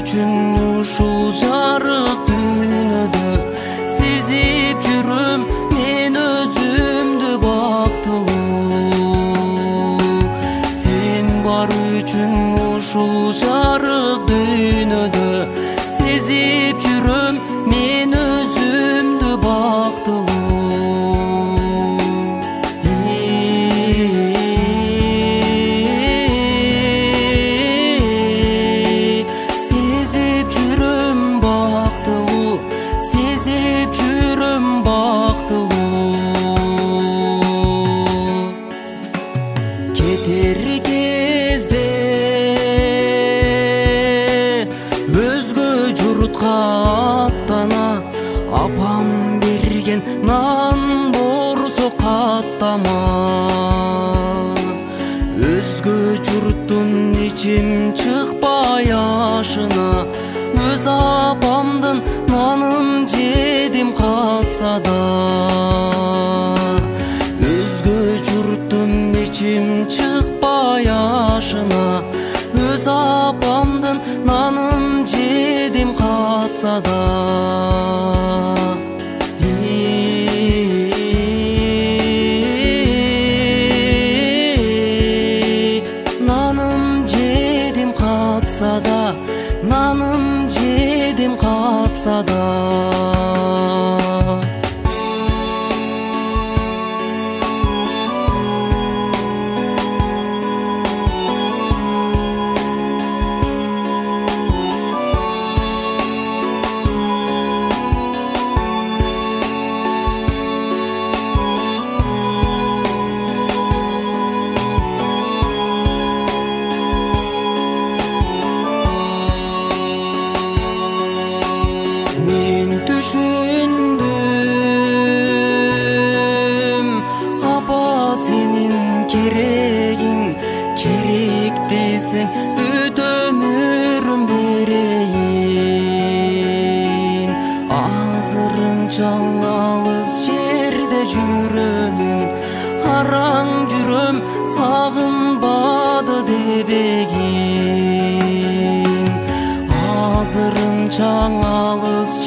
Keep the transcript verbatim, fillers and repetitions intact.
үчүн ушул жарык дүйнөдө сезип жүрөм мен өзүмдү бактылуу. Сен бар үчүн ушул жарык дүйнөдө сезип жүрөм мен өзүмдү бактылуу. Сезип жүрөм бактылуу, сезип жүрөм бактылуу. Кетер кезде өзгө журтка аттана, апам берген нан борсо каттама. Өзгө журттун ичим чыкпай ашына, өз апамдын нанын жедим катса да. Өзгө журттун ичим чыкпай ашына, өз апамдын нанын жедим катса да. Нанын жедим катса да, нанын жедим катса да. Мен түшүндүм, апа сенин керегиң, керек десең бүт өмүрүм берейин. Азырынчаң алыс жерде жүрөмүн, араң жүрөм сагынбады дебегин. Азырынчаң алыс